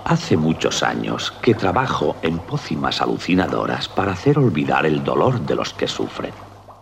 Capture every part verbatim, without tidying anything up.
Hace muchos años que trabajo en pócimas alucinadoras para hacer olvidar el dolor de los que sufren.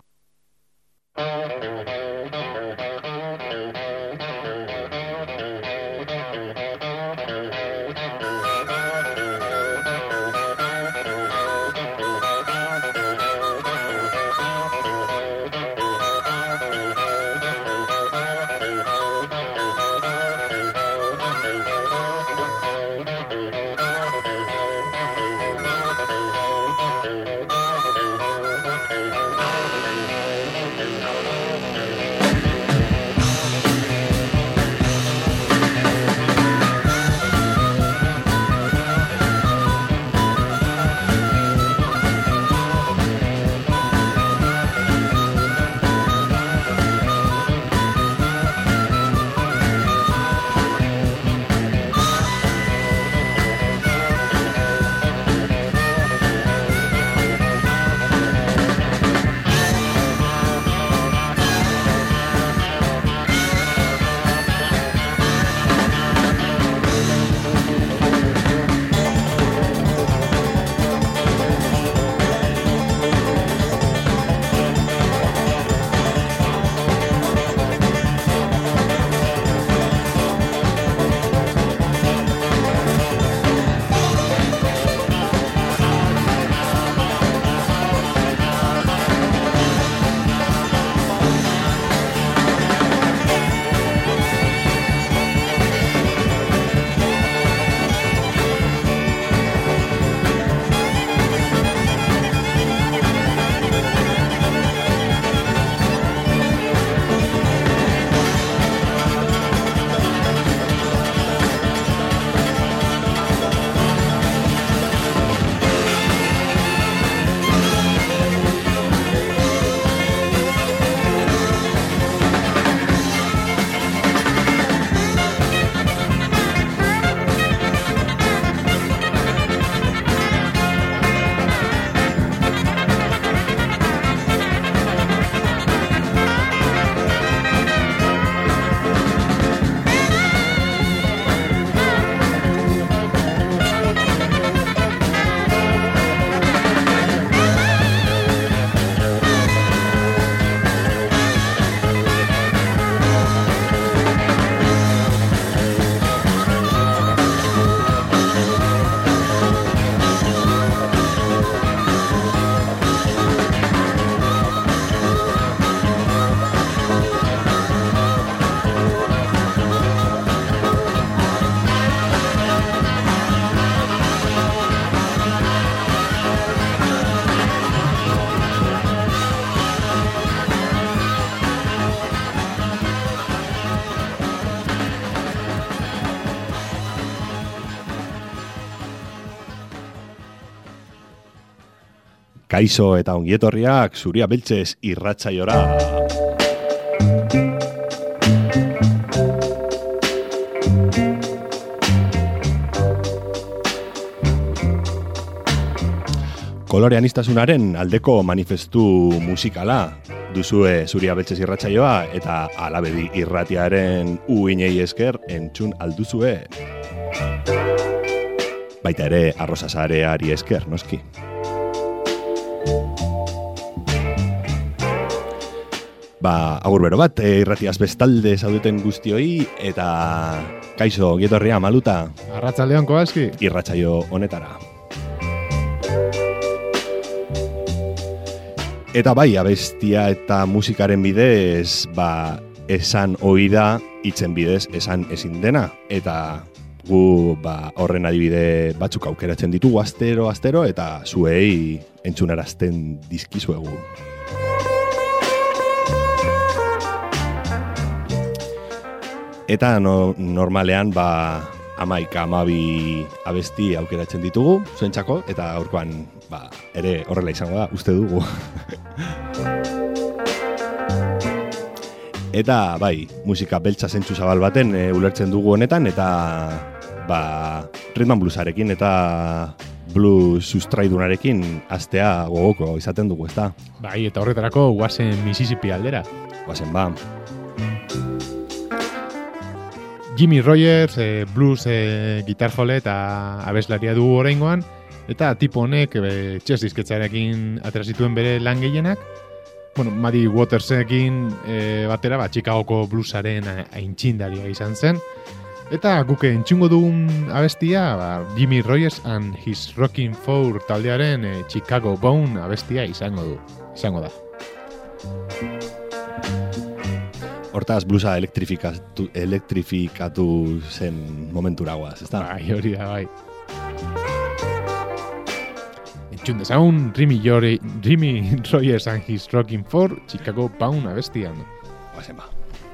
Kaixo eta ongietorriak Zuria Beltzez irratsaiora. Kolore aniztasunaren aldeko manifestu musikala duzue Zuria Beltzez irratsaioa eta Alabedi irratiaren uinei esker entzun alduzue. Baita ere Arrosasareari esker, noski. Ba, agur bero bat, e, irratiaz bestalde zaudeten guztioi, eta kaixo, gietorria, maluta. Arratsaldeon Koaski. Irratsaio honetara. Eta bai, abestia eta musikaren bidez, ba, esan oida, hitzen bidez, esan ezin dena. Eta gu, ba, horren adibide batzuk aukeratzen ditugu astero, astero, eta zuei entzunarazten dizkizuegu. Eta no, normalean ba, amaika, amabi abesti aukeratzen ditugu, zuentzako, eta aurkoan ba, ere horrela izango da, uste dugu. Eta bai, musika beltza zentzu zabal baten e, ulertzen dugu honetan, eta ba, rhythm and bluesarekin eta blues sustraidunarekin astea gogoko izaten dugu, ezta? Bai, eta horretarako guazen Mississippi aldera. Guazen ba. Jimmy Rogers, e, blues e, gitarjole eta abeslaria du oraingoan, eta tipo honek e, txez disketxarekin atera zituen bere lan gehienak. Bueno, Muddy Watersekin e, batera, ba, Chicagoko bluesaren aintzindaria izan zen. Eta guke entzungo dugun abestia, ba, Jimmy Rogers and his Rockin' Four taldearen e, Chicago Bone abestia izango du, izango da. Hortaz, bluesa elektrifikatu, elektrifikatu zen momentura guaz, ezta? Bai, hori da, bai. Entzun dezagun, Jimmy, Jimmy Rogers and his Rockin' Four, Chicago Bone abestian. Guazen ba.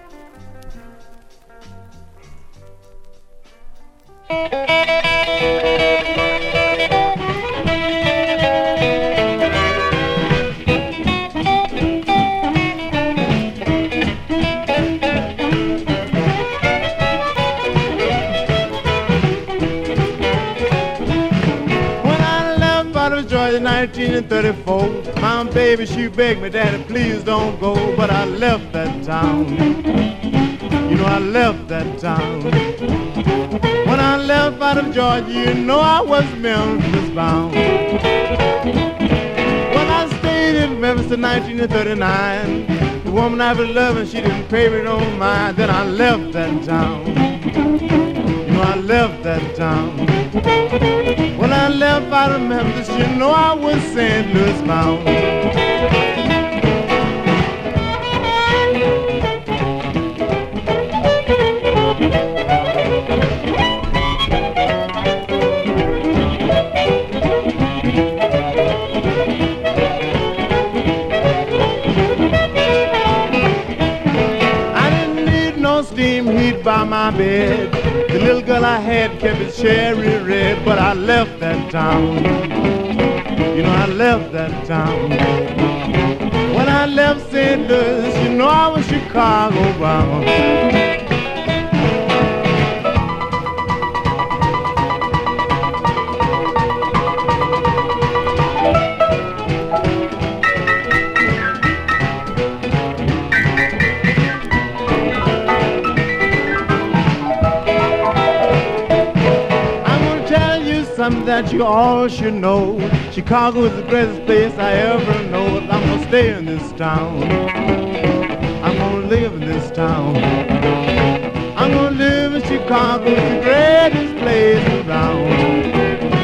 nineteen thirty-four, my baby, she begged me, Daddy, please don't go. But I left that town. You know I left that town. When I left out of Georgia, you know I was Memphis bound. When I stayed in Memphis in nineteen thirty-nine, the woman I was loving, she didn't pay me no mind. Then I left that town. You know I left that town. When I left out of Memphis, you know I was Saint Louis bound. I didn't need no steam heat by my bed. The little girl I had kept it cherry red, but I left that town. You know I left that town. When I left Saint Louis, you know I was Chicago bound. Something that you all should know. Chicago is the greatest place I ever know. I'm gonna stay in this town. I'm gonna live in this town. I'm gonna live in Chicago. It's the greatest place around.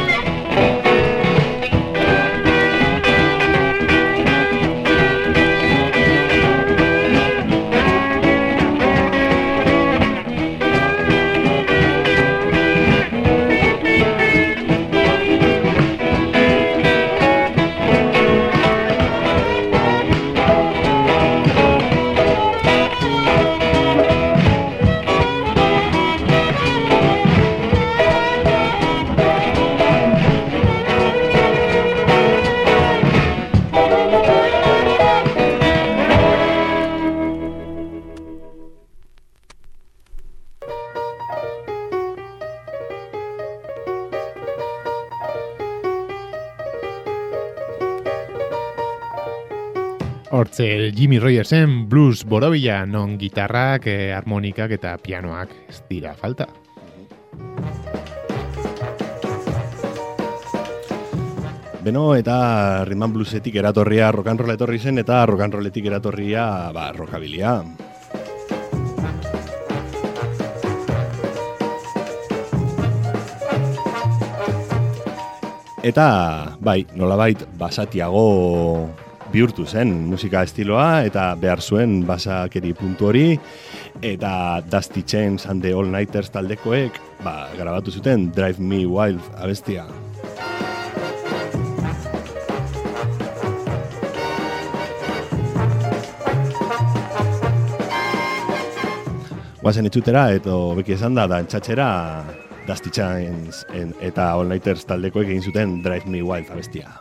Hortze, Jimmy Rogersen blues borobila, non gitarrak, eh, harmonikak eta pianoak ez dira falta. Beno, eta rhythm and bluesetik eratorria rock and roll etorri zen, eta rock and rolletik eratorria ba, rockabilia. Eta, bai, nolabait basatiago bihurtu zen musika estiloa, eta behar zuen basakeri puntu hori, eta Dusty Chains and the All Nighters taldekoek ba, grabatu zuten Drive Me Wild abestia. Guazen itxutera, eto beki esan da, dantxatxera Dusty Chains eta All Nighters taldekoek egin zuten Drive Me Wild abestia.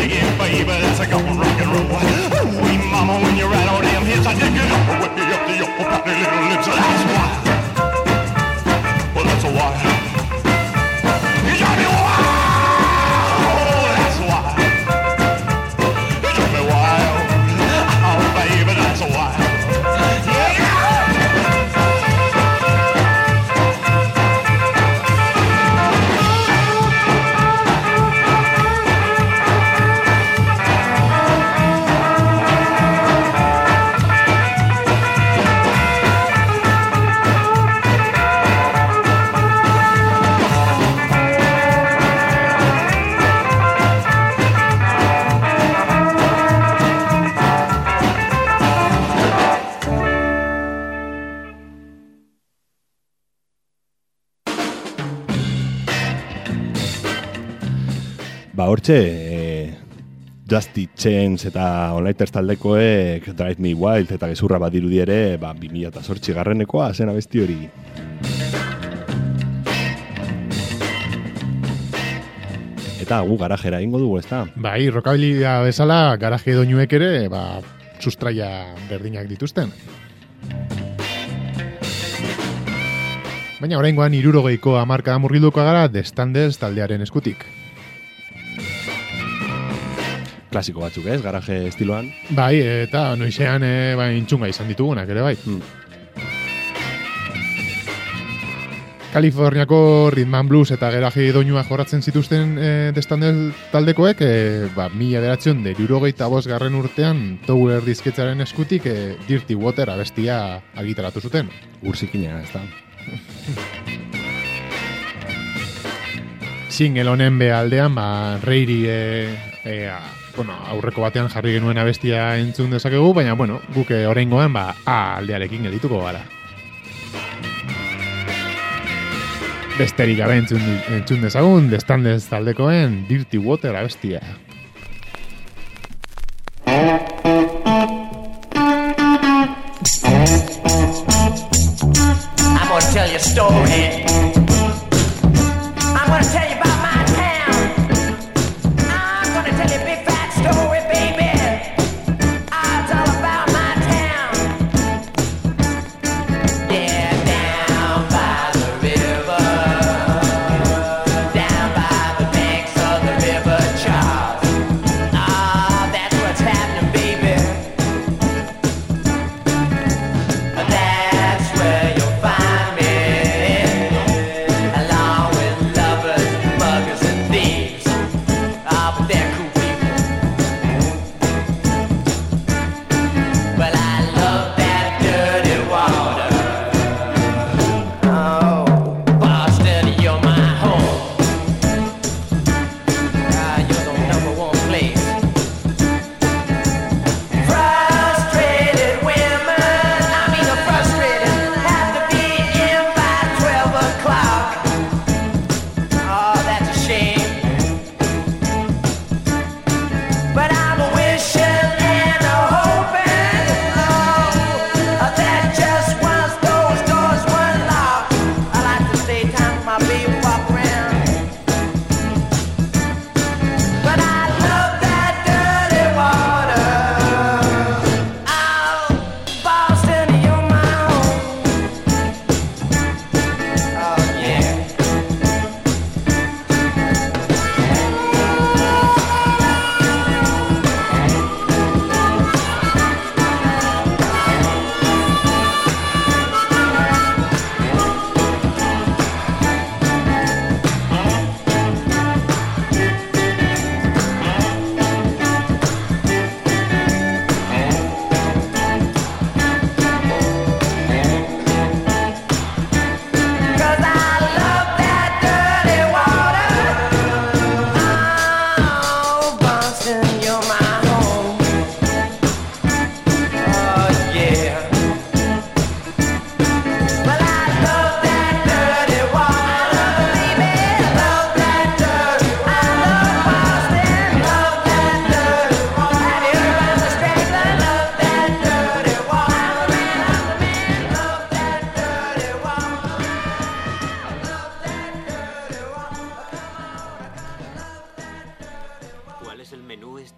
singing, baby, that's a go rock and roll. Wee mama, when you ride on them hips, I take it up, way up to your pretty little lips. That's why. Well, that's why. You drive me wild. Oh, that's why. You drive me wild. Oh, baby, that's why. Ba, hortxe, e, Dusty Chains eta All-Nighters taldekoek Drive Me Wild eta gezurra badirudi ere, ba, bi mila zortzi garrenekoa zen abesti hori. Eta gu garajera ingo dugu, ez da? Bai, rockabilia bezala, garaje doinuek ere, ba, sustraia berdinak dituzten. Baina oraingoan hirurogeiko hamarkada murgilduko gara The Standards taldearen eskutik. Klasiko batzuk, ez? Garaje estiloan. Bai, eta noizean e, ba, intxunga izan ditugunak ere, bai. Mm. Kaliforniako rhythm and blues eta garaje doinua jorratzen zituzten e, The Standards taldekoek, e, ba, mila bederatziehun eta hirurogeita bost garren urtean Tower disketzaren eskutik e, Dirty Water abestia argitaratu zuten. Urzikina, ez da? Single honen behaldean, ba, Reiri e, e, bueno, aurreko batean jarri genuen abestia entzun dezakegu, baina, bueno, guk oraingoan, ba, A aldearekin edituko gara. Besterik gabe entzun, entzun dezagun, The Standards taldekoen Dirty Water abestia. I'm gonna tell you a story. I'm gonna tell you about my town. I'm gonna tell you a big fat story, baby. I'll tell about my town. Yeah, down by the river, down by the banks of the river Charles. Ah, that's what's happening, baby. That's where you'll find me.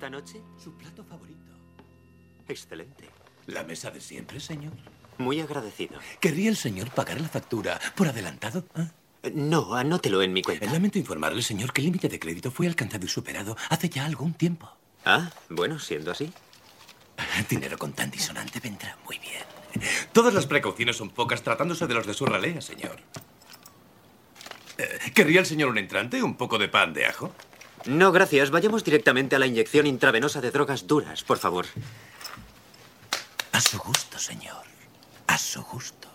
esta noche? Su plato favorito. Excelente. La mesa de siempre, señor. Muy agradecido. ¿Querría el señor pagar la factura por adelantado? ¿Eh? No, anótelo en mi cuenta. Lamento informarle, señor, que el límite de crédito fue alcanzado y superado hace ya algún tiempo. Ah, bueno, siendo así. Dinero con tan disonante vendrá muy bien. Todas las precauciones son pocas tratándose de los de su ralea, señor. ¿Querría el señor un entrante, un poco de pan de ajo? No, gracias. Vayamos directamente a la inyección intravenosa de drogas duras, por favor. A su gusto, señor. A su gusto.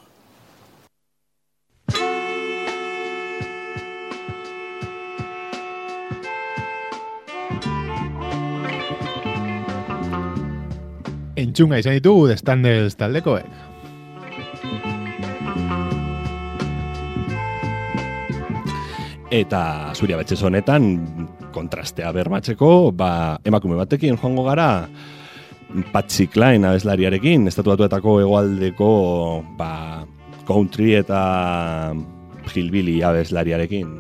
Entzunga izan ditugu The Standards taldekoek. Eta zuria betxez honetan, kontrastea bermatzeko, ba, emakume batekin joango gara, Patsy Cline abeslariarekin, estatu batuetako hegoaldeko ba, country eta hillbilly abeslariarekin.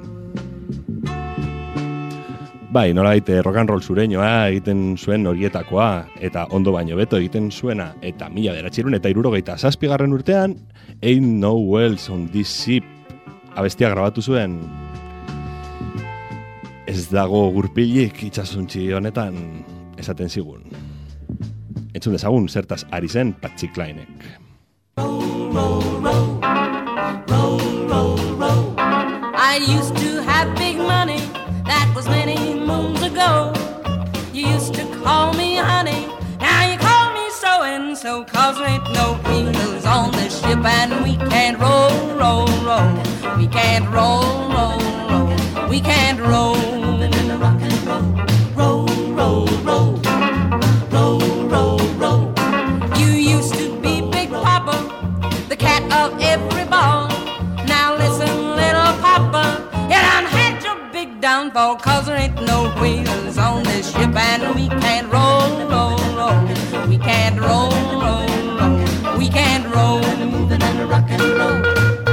Bai, nola gaite rock and roll zureñoa egiten zuen horietakoa, eta ondo baino beto egiten zuena, eta mila beratxirun eta irurogeita zazpigarren urtean, Ain't No Wells on This Ship abestia grabatu zuen. Ez dago gurpilik itxasuntzi honetan esaten zigun. Entzun dezagun zertaz ari zen Patsy Clinek. Roll, roll, roll, roll, roll, roll. I used to have big money, that was many moons ago. You used to call me honey, now you call me so-and-so. Cause there ain't no wheels on this ship and we can't roll, roll, roll. We can't roll, roll, roll. We can't roll. Moving in the rock and roll, roll, roll, roll. Roll, roll, roll. You used to be Big Papa, the cat of every ball. Now listen, little Papa, you done had your big downfall. Cause there ain't no wheels on this ship and we can't roll, roll, roll. We can't roll, roll, roll. We can't roll. Moving in the rock and roll.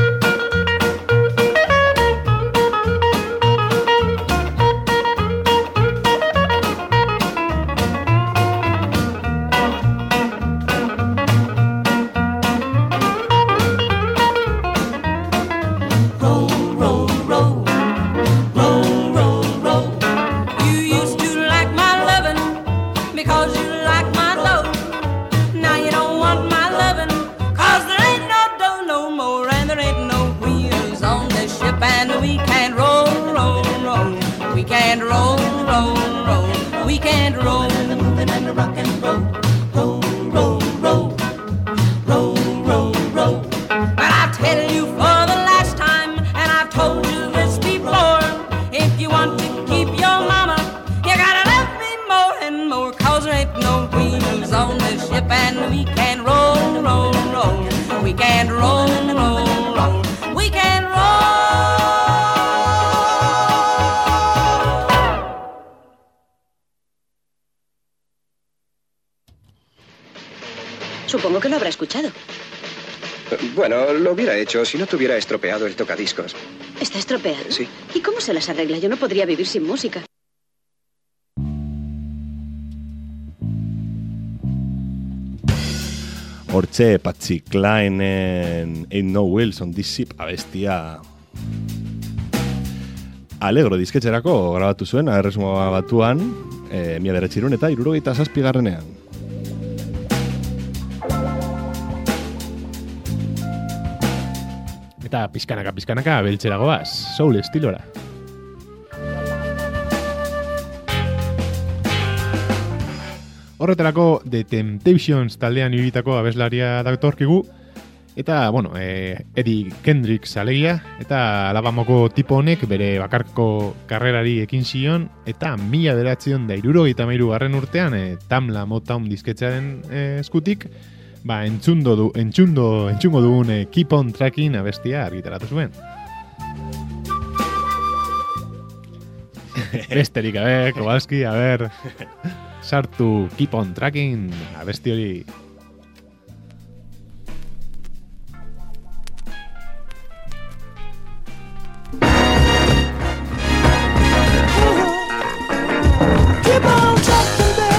Supongo que lo habrá escuchado. Bueno, lo hubiera hecho si no tuviera estropeado el tocadiscos. ¿Está estropeado? Sí. ¿Y cómo se las arregla? Yo no podría vivir sin música. Hortxe Patsy Clinen Ain't No Wheels on This Ship abestia Alegro disketxerako grabatu zuen, erresuma batuan, e, mila beratxirun eta hirurogeita zazpigarrenean. Eta pizkanaka, pizkanaka, beltzera goaz, soul estilora. Horretarako The Temptations taldean ibitako abeslaria datorkigu, eta, bueno, eh, Eddie Kendricks alegia, eta Alabamako tipo honek bere bakarko karrerari ekin zion, eta mila beratzion da hirurogeita hamairu garren urtean, eh, Tamla Motown disketxaren eh, eskutik, ba, entzundo du, entzundo, entzungo dugun eh, Keep on Tracking abestia argitaratu zuen. Besterik, a ber, Kowalski, a ber, sartu Keep on Tracking abesti hori. Keep on trucking, baby.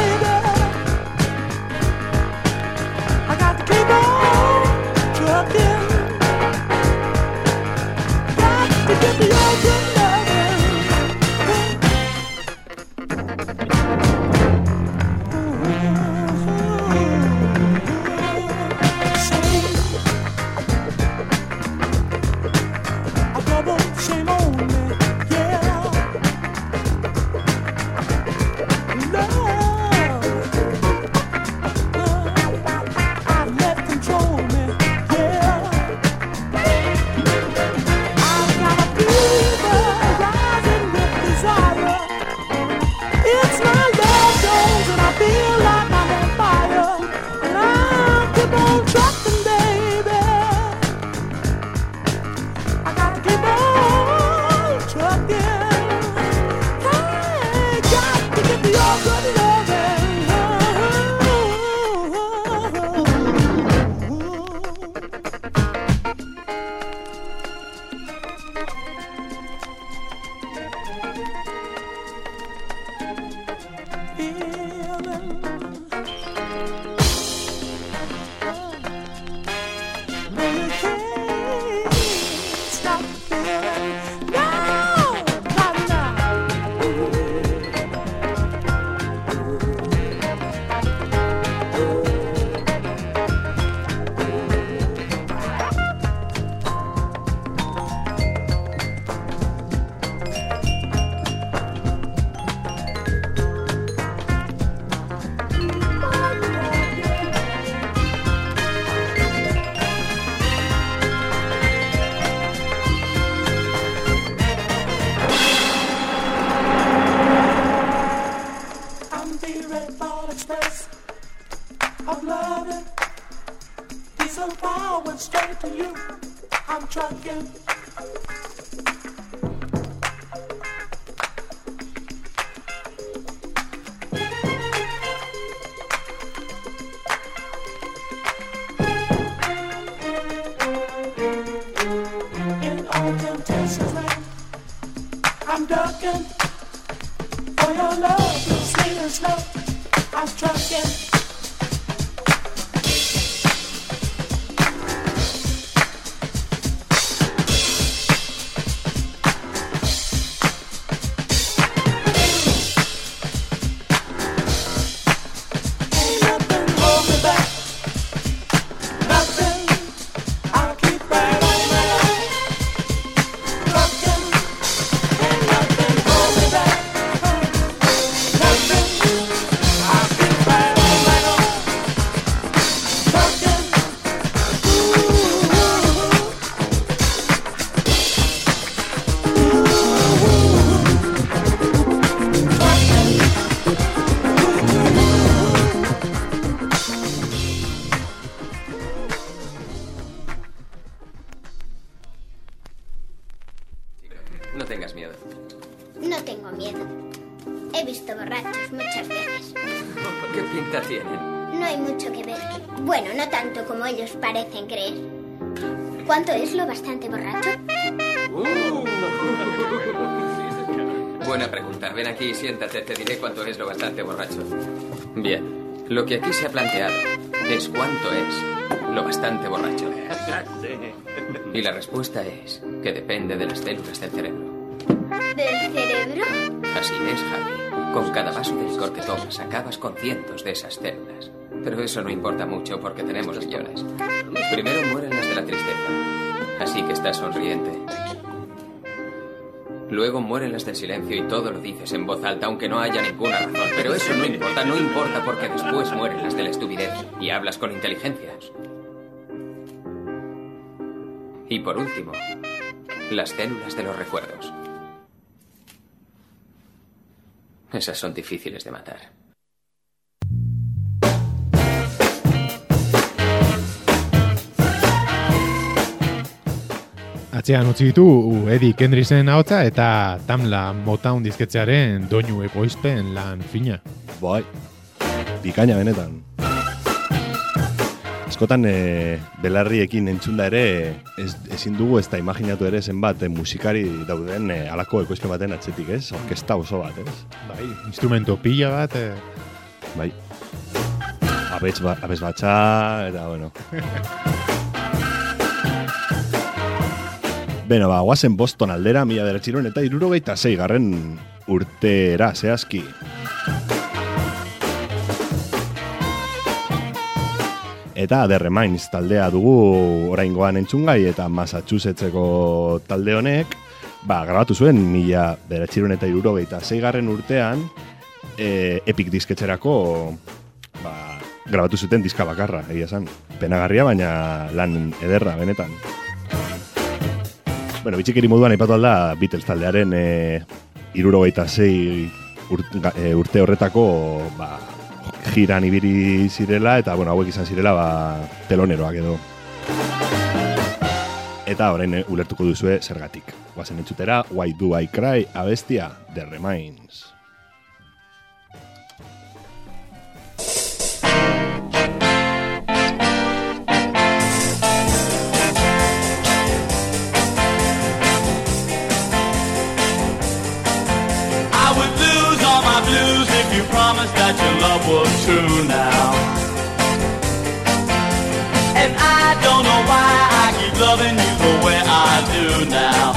I'm ducking for your love, sweet and slow. I'm trucking. No tengas miedo. No tengo miedo. He visto borrachos muchas veces. ¿Qué pinta tienen? No hay mucho que ver. Bueno, no tanto como ellos parecen creer. ¿Cuánto es lo bastante borracho? Uh. Buena pregunta. Ven aquí y siéntate. Te diré cuánto es lo bastante borracho. Bien. Lo que aquí se ha planteado es cuánto es lo bastante borracho. Y la respuesta es que depende de las células del cerebro. ¿Del cerebro? Así es, Javi. Con cada vaso de licor que tomas, acabas con cientos de esas células. Pero eso no importa mucho porque tenemos millones. Primero mueren las de la tristeza. Así que estás sonriente. Luego mueren las del silencio y todo lo dices en voz alta, aunque no haya ninguna razón. Pero eso no importa, no importa porque después mueren las de la estupidez y hablas con inteligencia. Y por último, las células de los recuerdos. Esas son difíciles de matar. Atzean utzi ditu Eddie Kendricks-en ahotsa eta Tamla Motown disketxearen doinu ekoizpen lan fina. Bai, bikaina benetan. Askotan e, belarriekin entzunda ere ez, ezin dugu ez da imaginatu ere zenbat e, musikari dauden e, alako ekoizpen baten atzetik, ez? Orkesta oso bat, ez? Bai, instrumento pila bat. E... Bai. Abets, ba, abets batxa, eta bueno. Beno, ba, guazen Boston aldera, mila bederatziehun eta hirurogeita sei garren urtera, zehazki. Eta The Remains taldea dugu oraingoan entzungai eta Massachusettseko talde honek ba, grabatu zuen mila bederatziehun eta hirurogeita sei garren urtean e, Epic disketxerako ba, grabatu zuten diska bakarra, egia esan. Penagarria, baina lan ederra, benetan. Bueno, bitxikeri moduan aipatu alda Beatles taldearen e, hirurogeita sei urte, e, urte horretako ba, giran ibili zirela, eta bueno, hauek izan zirela ba, teloneroak edo. Eta orain ulertuko duzue zergatik. Guazen entzutera, Why Do I Cry, abestia, The Remains. That your love was true now. And I don't know why I keep loving you the way I do now.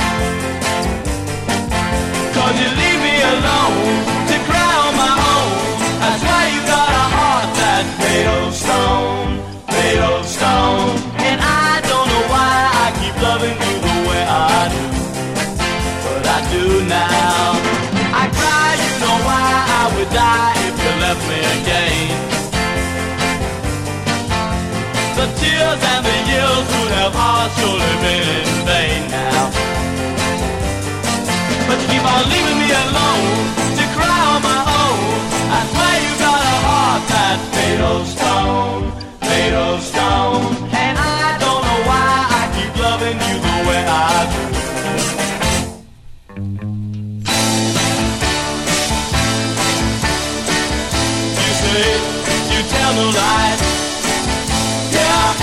Cause you leave me alone to cry on my own. That's why you got a heart that's made of stone, made of stone. And I don't know why I keep loving you the way I do, but I do now. I cry, you know why I would die if you left me again. The tears and the years would have all surely been in vain now. But you keep on leaving me alone to cry on my own. I swear you got a heart that's made of stone, made of stone. And I don't know why I keep loving you the way I do. You tell no lies, yeah.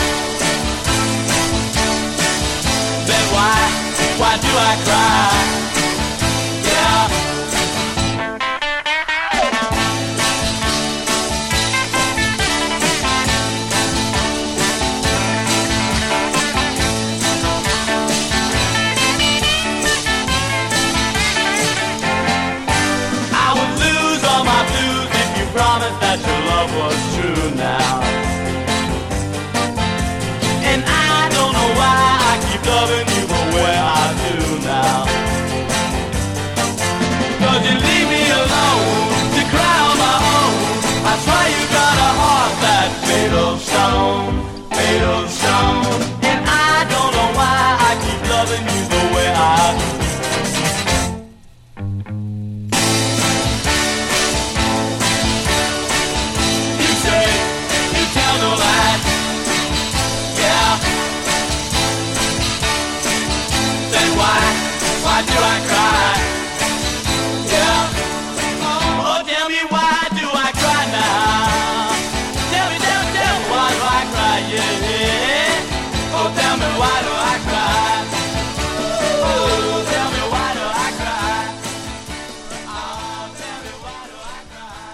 Then why, why do I cry? Yeah. fatal stone. And I don't know why I keep loving you the way I do. You say you tell no lies, yeah. Then why, why do I cry? Yeah. Oh, tell me why do I cry now? Tell me, tell me, tell me why do I cry? Yeah. Oh, tell me why do I cry? Oh, tell me why do I cry? Oh, tell me why do I cry?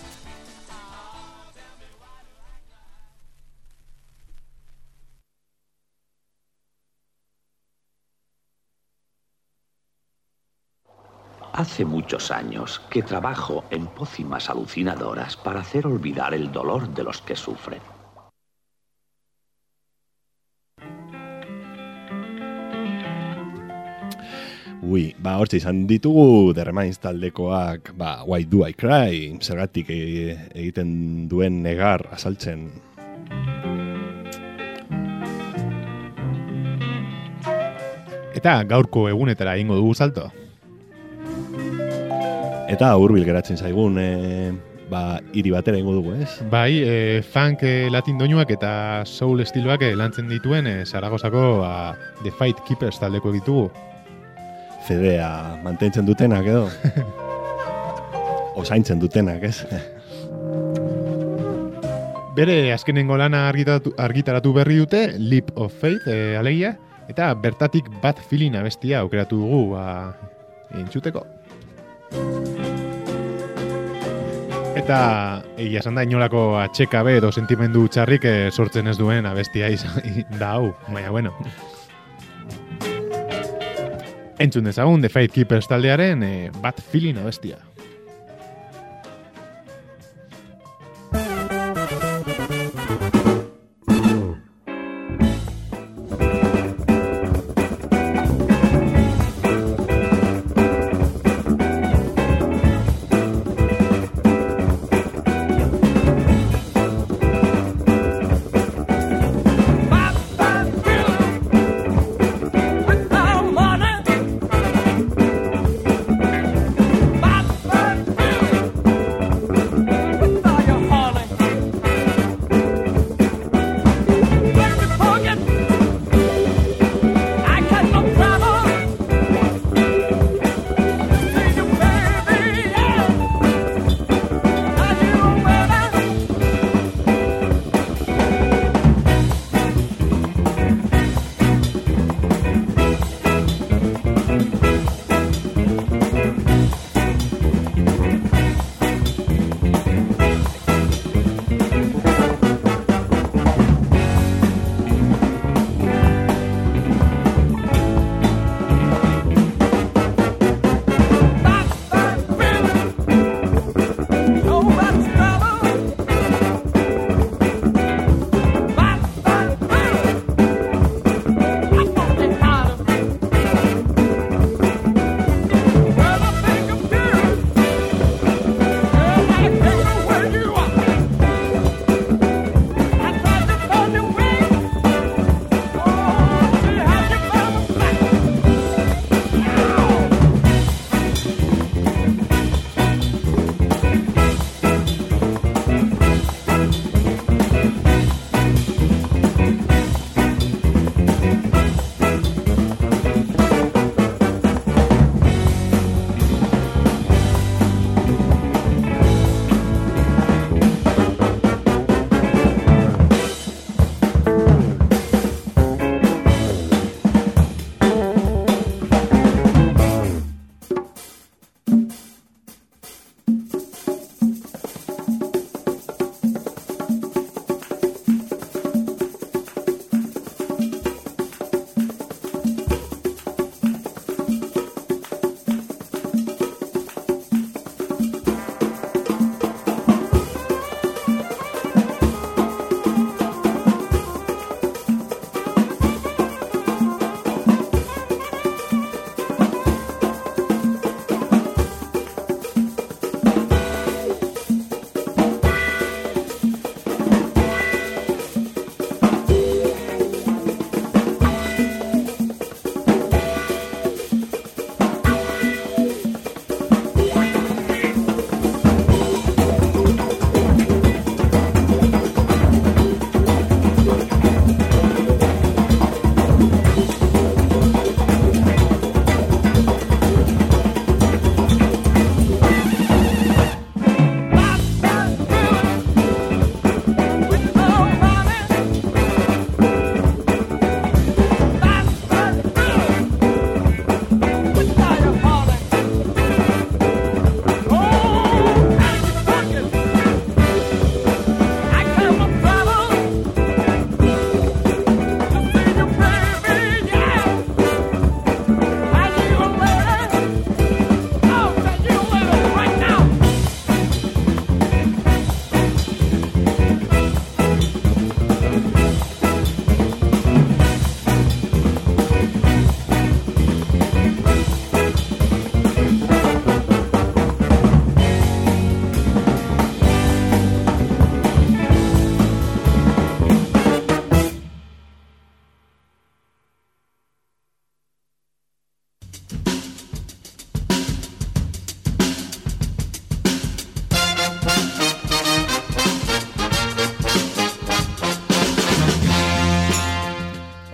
Hace muchos años que trabajo en pócimas alucinadoras para hacer olvidar el dolor de los que sufren. Ui, ba, hortxe izan ditugu The Remains taldekoak, ba, Why Do I Cry, zergatik e- egiten duen negar azaltzen. Eta gaurko egunetara egingo dugu salto. Eta hurbil geratzen zaigun, e, ba, hiri batera ingo dugu, ez? Bai, e, funk e, latin doinuak eta soul estiloak e, lantzen dituen e, Zaragozako ba, The Fight Keepers taldeko ditugu. Fedea mantentzen dutenak edo? Osaintzen dutenak, ez? Bere azkenengo lana argitaratu, argitaratu berri dute, Leap of Faith e, alegia, eta bertatik Bad Feeling abestia aukeratu dugu ba, entzuteko. Eta egia esan da inolako atxekabe edo sentimendu txarrik eh, sortzen ez duen abestia izan da hau, baina bueno. Entzun dezagun The Fight Keepers taldearen eh, Bad Feeling abestia. Bye.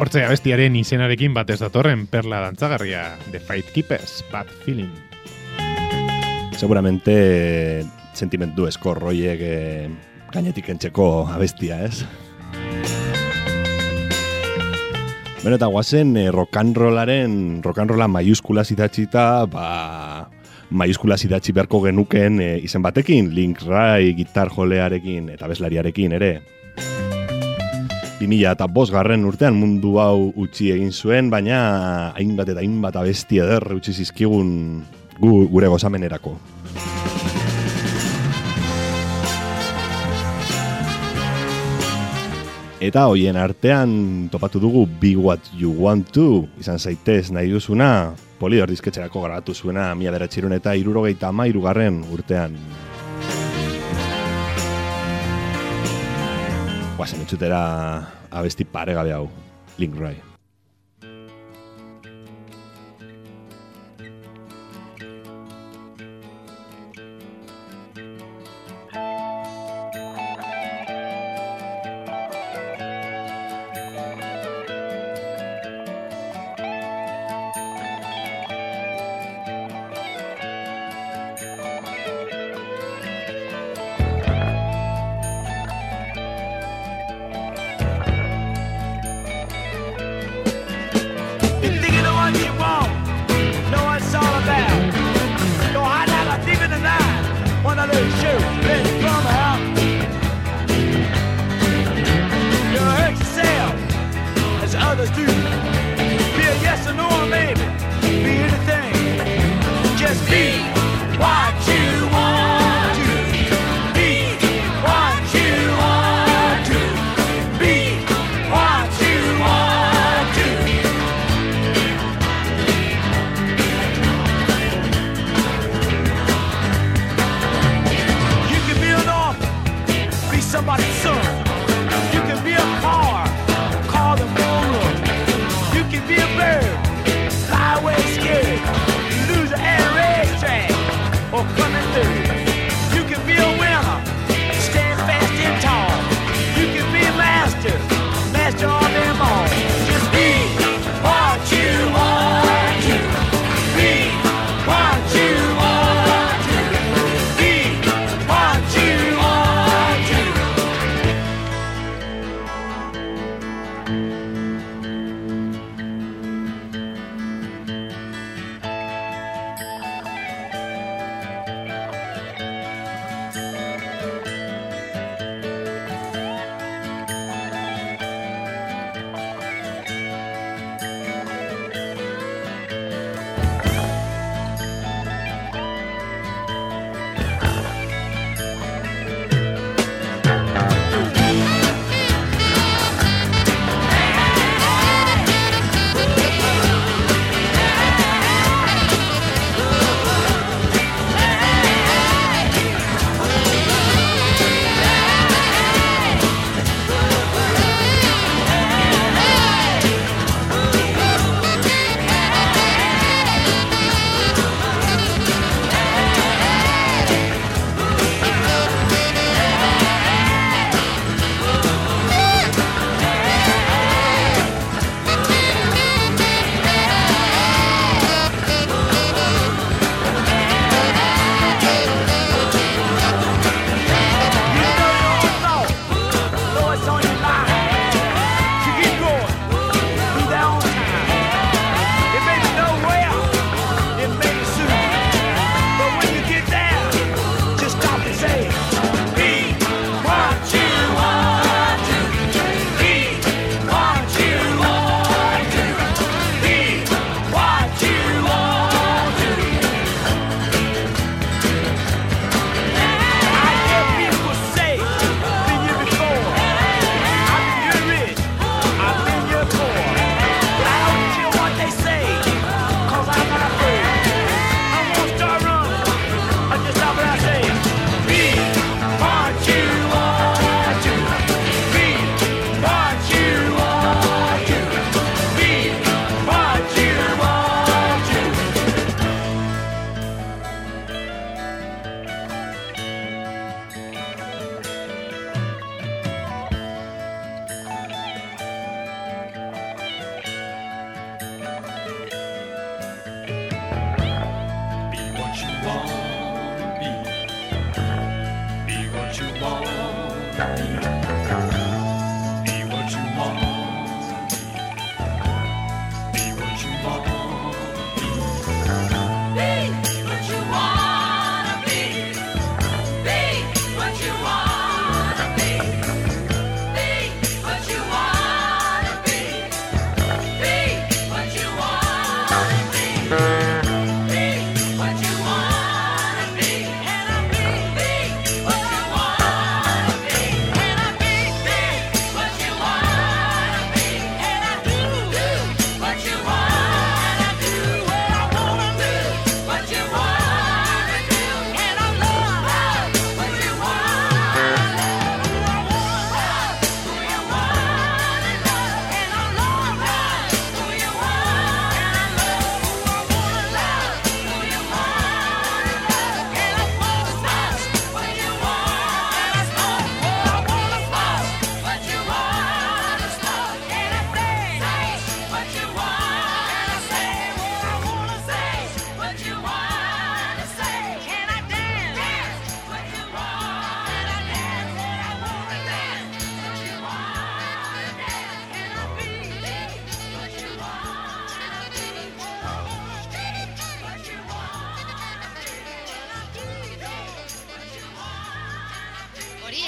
Etortzea bestiaren izenarekin batez datorren perla dantzagarria, The Fight Keepers, Bad Feeling. Seguramente sentimendu eskorroiek eh, gainetik entxeko abestia, ez? Beno, eta guazen eh, rock'n'rollaren, rock'n'rolla maiuskulaz idatxita, ba, maiuskulaz idatxi beharko genuken eh, izen batekin, Link Wright, gitar jolearekin eta abeslariarekin ere. bi mila eta bost garren urtean mundu hau utzi egin zuen, baina hainbat eta hainbat abesti eder utzi zizkigun gu, gure gozamenerako. Eta hoien artean topatu dugu Be What You Want To, izan zaitez nahi duzuna, Polydor disketxerako grabatu zuena mila bederatziehun eta hirurogeita hamairu garren urtean. Guazen entzutera abesti paregabe hau, Link Wright.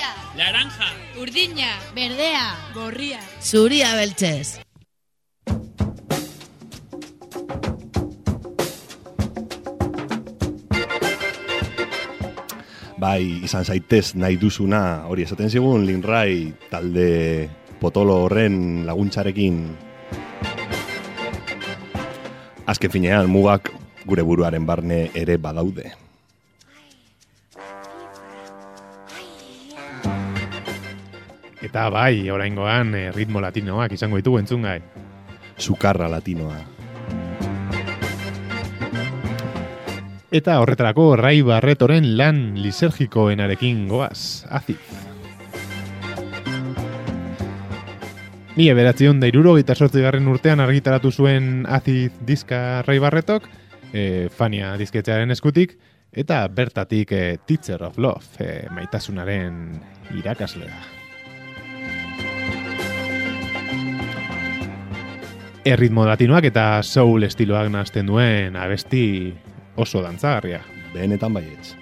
Horia. Naranja. Urdina. Berdea. Gorria. Zuria beltzez. Bai, izan zaitez nahi duzuna, hori esaten zigun, Linrai talde potolo horren laguntzarekin. Azken finean, mugak gure buruaren barne ere badaude. Eta bai, oraingoan eh, ritmo latinoak izango ditugu entzun gai. Sukarra latinoa. Eta horretarako Ray Barretoren lan lisergikoenarekin goaz, Acid. Mila bederatziehun eta hirurogeita zortzigarren urtean argitaratu zuen Acid diska Ray Barretok, e, Fania disketxearen eskutik, eta bertatik e, Teacher of Love, e, maitasunaren irakaslea. Erritmo latinoak eta soul estiloak nahazten duen abesti oso dantzagarria. Benetan baietz.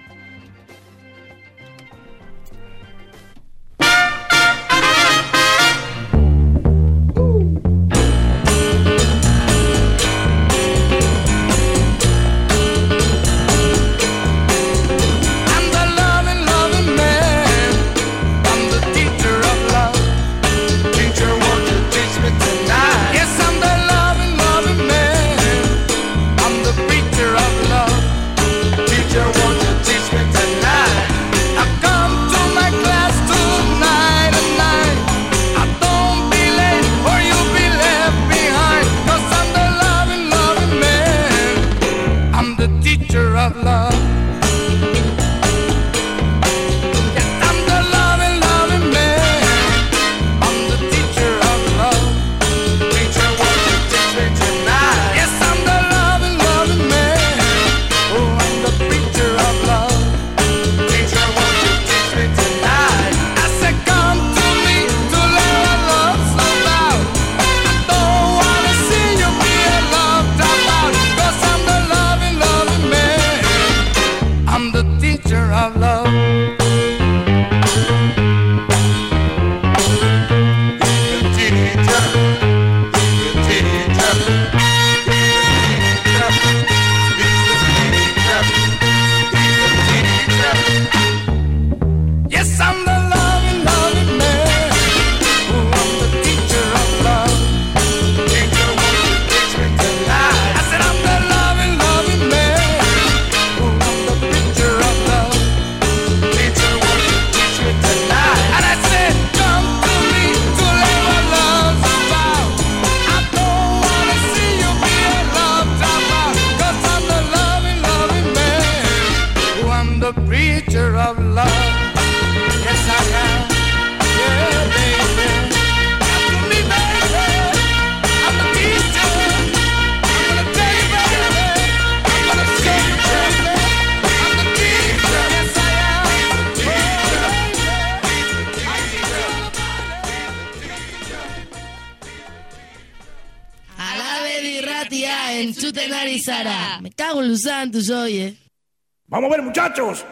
Entzuten ari zara. Me cago en los santos, oye. ¡Vamos a ver, muchachos!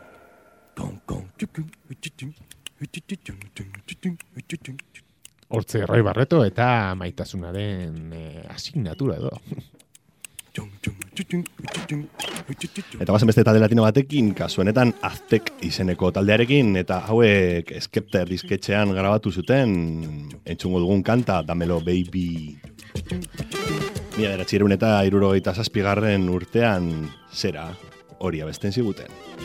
Hortze Ray Barreto eta maitasunaren eh, asignatura edo. Eta bazen beste talde latino batekin, kasu honetan Aztek izeneko taldearekin, eta hauek Skepter disketxean grabatu zuten, entzungo dugun kanta, Damelo Baby. Mila beratzireun eta hirurogeita zazpigarren urtean zera hori abesten ziguten.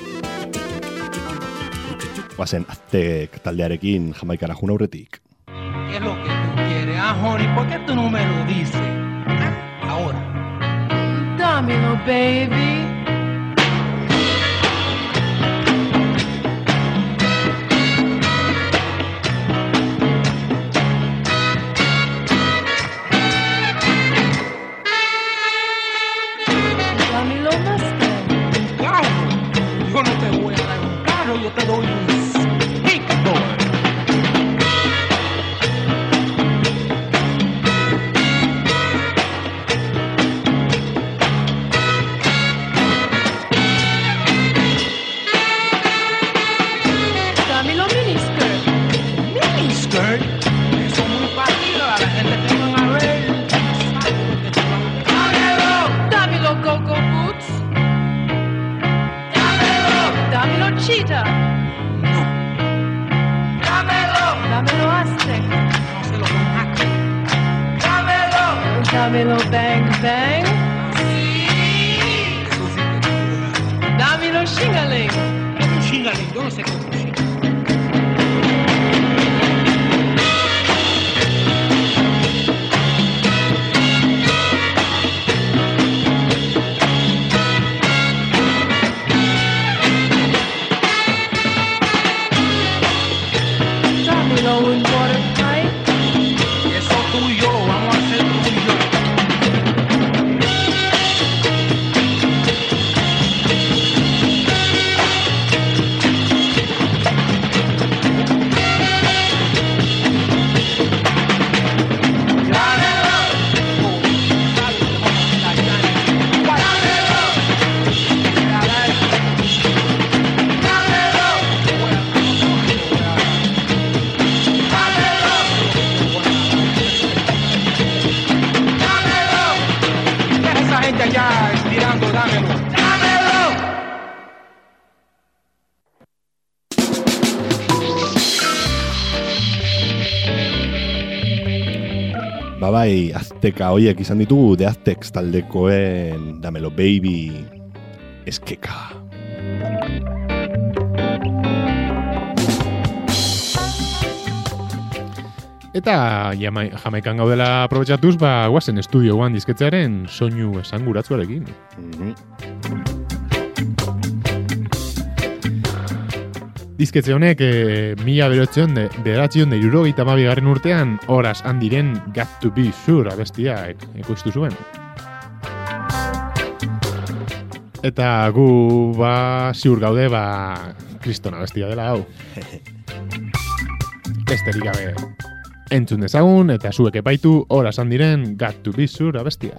Guazen Aztek taldearekin Jamaikara jun aurretik. ¿Qué es lo que tú quieres, ah, honey? ¿Por qué tú no me lo dices? ¿Ah? Ahora. Dámelo, baby. Dámelo más que. Claro, yo no te voy a dar un carro, yo te doy un picador. Conchita. No. Dámelo. Dámelo Aztec. No se lo conozco. Dámelo. Dámelo Bang Bang. Sí. Eso sí que no. Dámelo Shingaling. Un Shingaling, yo no sé cómo es. Blowing water pipe. Eso tú y yo lo vamos a hacer tú y yo. Ya estirando, dámelo. ¡Dámelo! Ba bai, Azteka hoiek izan ditugu The Aztecs taldekoen Damelo Baby eskeka. Eta jama, Jamaikan gaudela aprobetxatuz, ba, guazen estudio guan dizketzearen soinu esanguratzuarekin. Mm-hmm. Dizketze honek, e, mila beratzion de, beratzion de irurogeita mabigarren urtean, horas handiren Got to be sure abestia ek, ekoiztu zuen. Eta gu, ba, ziur gaude, ba, kristona abestia dela hau. Besterik gabe. Entzun dezagun eta zuek epaitu horas handiren Got to be sure abestia.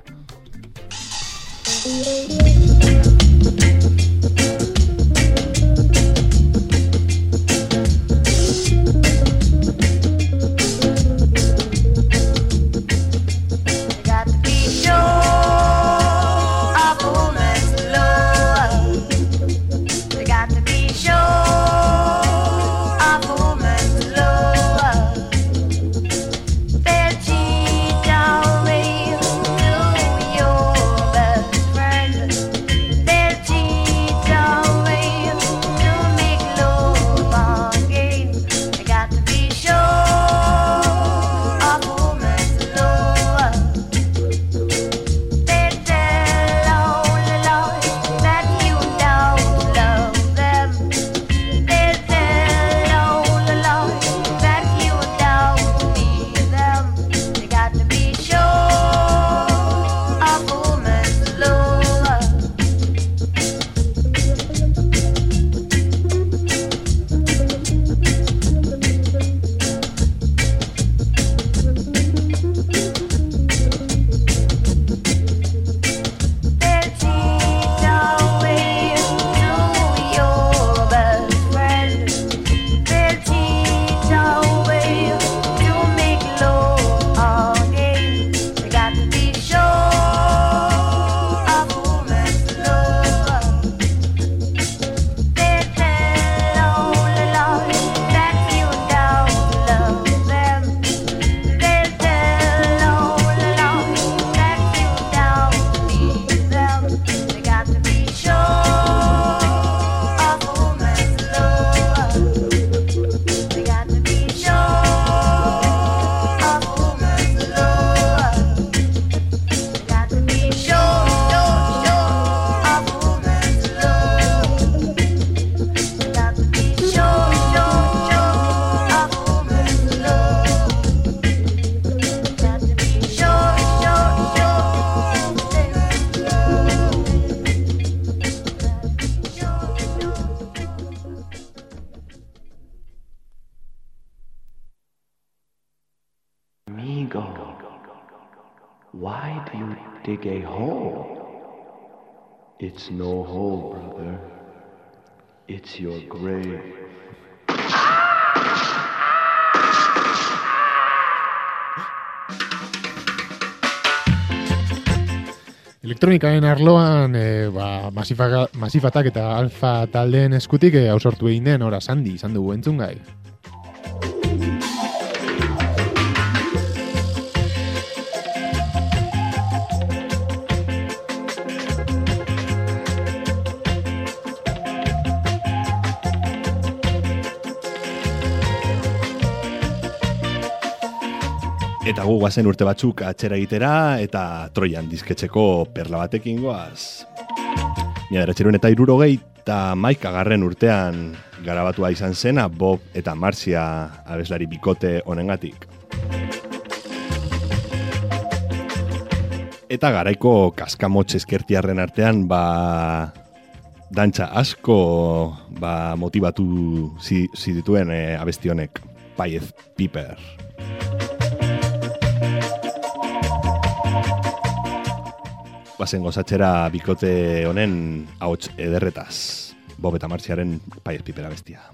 Why do you dig a hole? It's no hole, brother. It's your grave. Elektronikaren arloan, e, ba, Masifa- Masifatak eta Alfa taldeen eskutik e, ausortu egin den ora Sandi izan dugu entzungai. Eta gu guazen urte batzuk atxera egitera eta Troian disketxeko perla batekin goaz. Mila deratxeruen eta irurogei eta maikagarren urtean garabatua izan zena Bob eta Marcia abeslari bikote honengatik. Eta garaiko kaskamotx eskertiarren artean ba dantza asko ba motivatu zi, zituen e, abesti honek, Pied Piper. Bazen gozatxera bikote honen ahots ederretaz, Bob eta Marciaren Pied Piper abestia.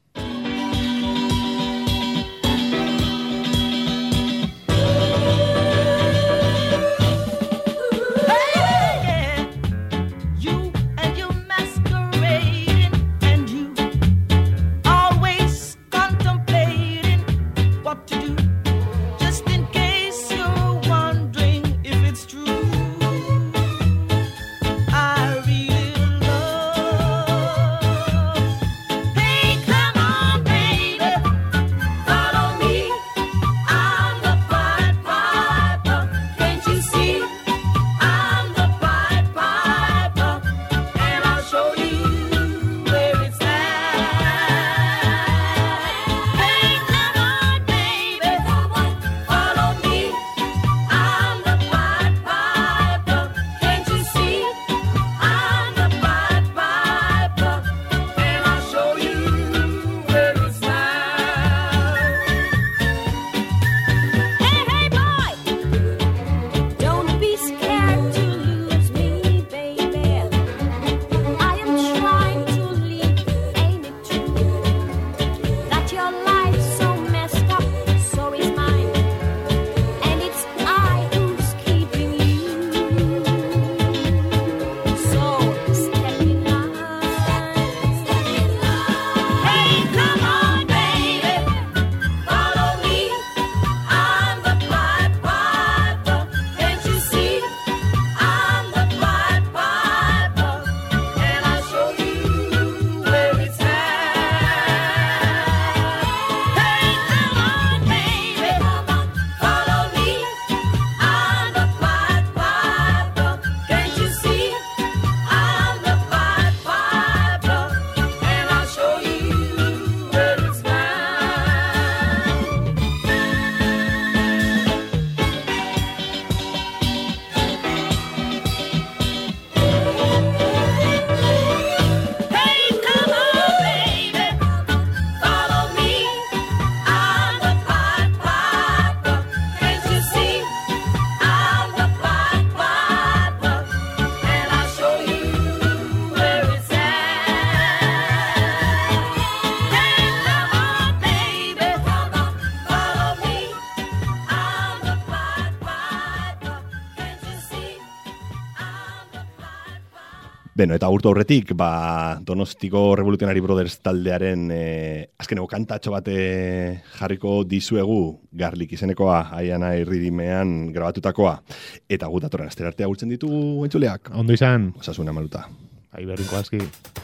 Beno, eta urte horretik, ba, Donostiko Revolutionary Brothers taldearen e, azkeneko kantatxo bate jarriko dizuegu, Garlik izenekoa, Aiana irridimean grabatutakoa. Eta gu datorren astera arte agurtzen ditugu entzuleak. Ondo izan. Osasuna maluta. Ai berrinko aski.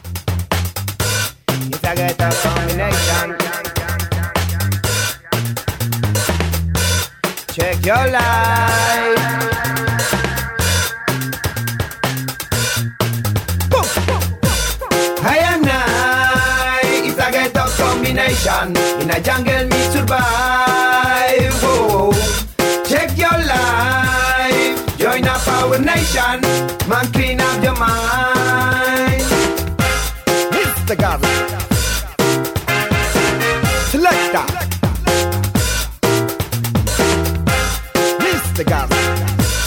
It's a ghetto combination. Check your life. I and I, it's a ghetto combination. In a jungle me survive. Whoa. Check your life. Join a power nation. Man, clean up your mind. Mister Garlic. Selector. Mister Garlic.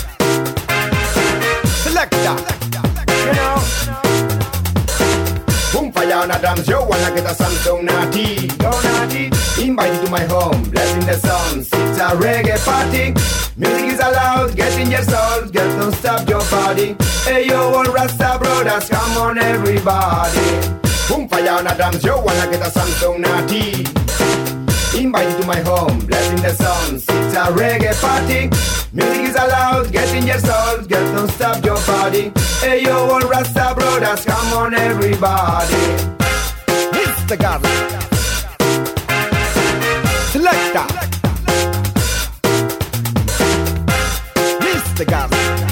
Selector. You know. Boom fire on a drums, yo, wanna get a song so naughty, go naughty. Invite you to my home, blessing the sounds. It's a reggae party. Music is allowed, get in your soul, get don't stop your body. Hey yo, all Rasta brothers, come on everybody. Boom fire on a drums, yo, wanna get a song so naughty. Invite you to my home, blessing the sounds. It's a reggae party. Music is allowed, get in your soul, get don't stop your body. Hey yo, all Rasta brothers, come on everybody. Mister Garland, Selector, Mister Garland,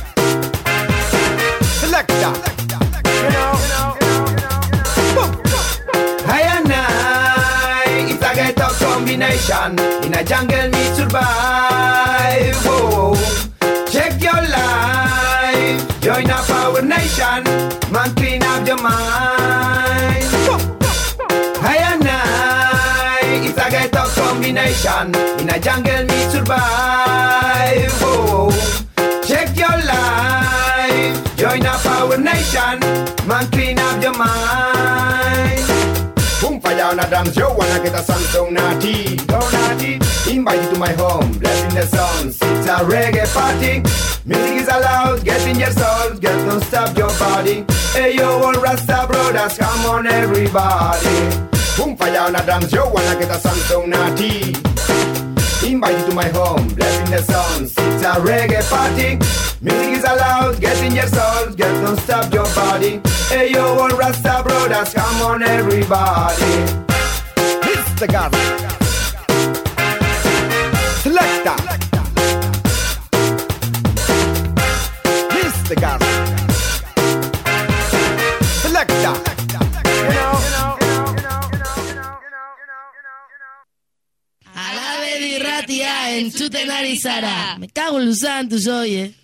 Selector, you know, boom. Hi and I, it's a ghetto combination. In a jungle me survive. Whoa. Check your life, join a power nation. Man, clean up your mind. Hi and I, it's a ghetto combination. In a jungle me survive. Whoa. Check your life, join a power nation. Man, clean up your mind. Boom fire on a drums, yo, wanna get a song so naughty, go naughty. Invite you to my home, blessing the sounds. It's a reggae party. Music is allowed, get in your soul, get don't stop your body. Hey yo, all Rasta brothers, come on everybody. Boom fire on a drums, yo, wanna get a song so naughty. Invite you to my home, blessing the sounds. It's a reggae party. Music is allowed, get in your soul, get don't stop your body. Hey yo, all Rasta brothers, come on everybody. Mister Garland, Selector, Mister Garland, Selector, you know. Alabe irratia entzuten ari zara. Me cago en los santos, oye.